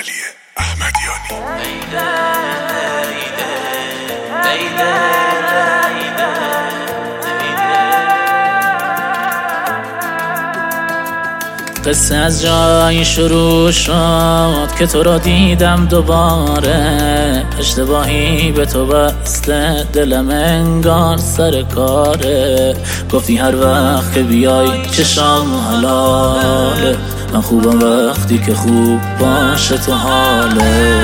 علی احمدیانی. قصه از جایی شروع شد که تو را دیدم دوباره، اشتباهی به تو بسته دلم انگار سر کاره. گفتی هر وقت که بیای چشام حلاله، من خوبم وقتی که خوب باشه تو حاله.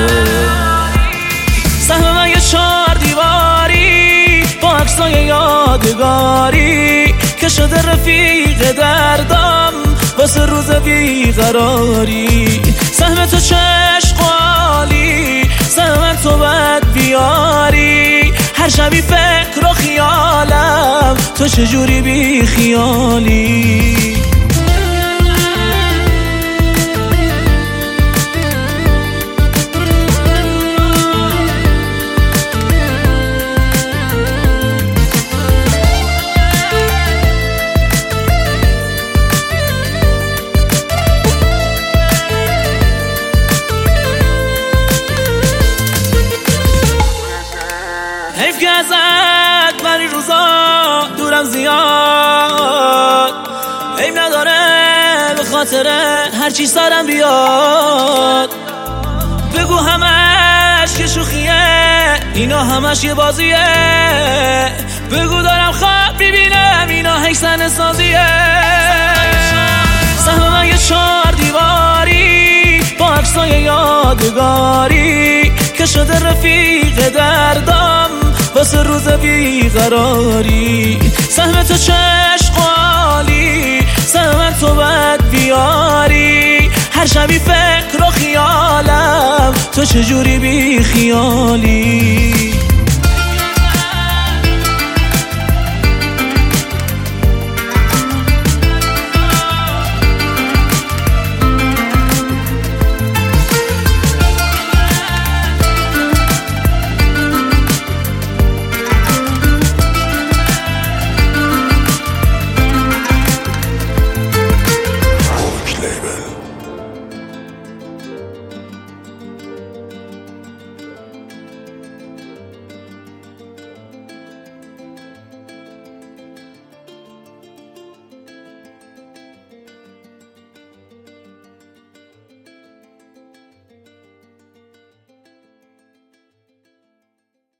سهم من یه 4 دیواری با عکسای یادگاری که شده رفیق دردم واسه روز بیقراری. سهم تو چشقالی، سهم تو بد بیاری، هر شبی فکر و خیالم تو چجوری بی خیالی. حیف که ازت من این روزا دورم زیاد، حیف نداره به خاطر هرچی سرم بیاد. بگو همش که شوخیه، اینا همش یه بازیه. بگو دارم خواب میبینم، اینا هیسن سازیه. سهم من یه 4 دیواری با عکسای یادگاری که شده رفیق دردم واسه روز بیقراری. سهم تو چشقالی، سهم تو بد بیاری، هر شبی فکر و خیالم تو چجوری بی خیالی.